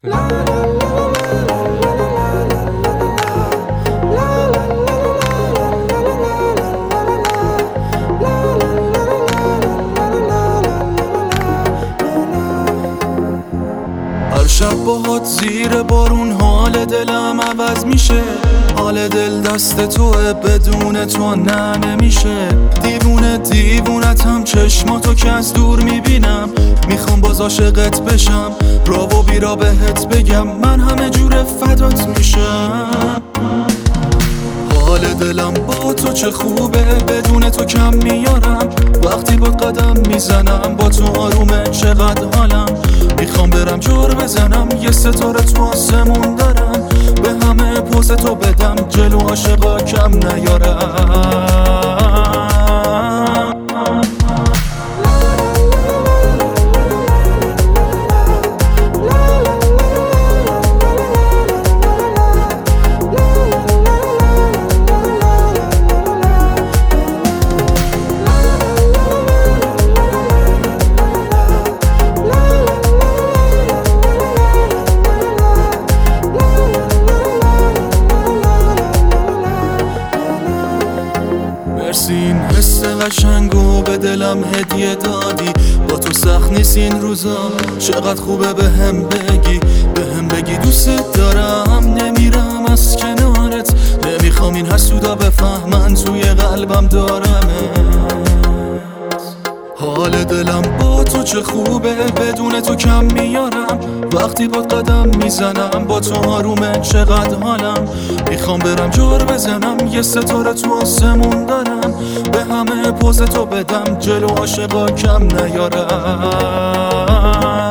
هر شب باهات زیر بارون حال دلم عوض میشه. حال دل دست توه، بدون تو نه نمیشه. دیوونتم چشماتو که از دور میبینم. میخوام باز عاشقت بشم، را و بیرا بهت بگم من همه جور فدات میشم. حال دلم با تو چه خوبه، بدون تو کم میارم. وقتی با قدم میزنم با تو آرومه چقدر حالم. میخوام برم جور بزنم، یه ستاره تو آسمون دارم. به همه پوز تو بدم، جلو عاشقا کم نیارم. این حس قشنگو به دلم هدیه دادی. با تو سخت نیست این روزا، چقدر خوبه بهم بگی دوست دارم. نمیرم از کنارت، نمیخوام این حسودا بفهمن توی قلبم دارمت. حال دلم با تو چه خوبه، بدون تو کم میارم. وقتی با قدم میزنم با تو آرومه چقدر حالم. میخوام برم جور بزنم، یه ستاره تو آسمون دارم. به همه پوز تو بدم، جلو عاشقا کم نیارم.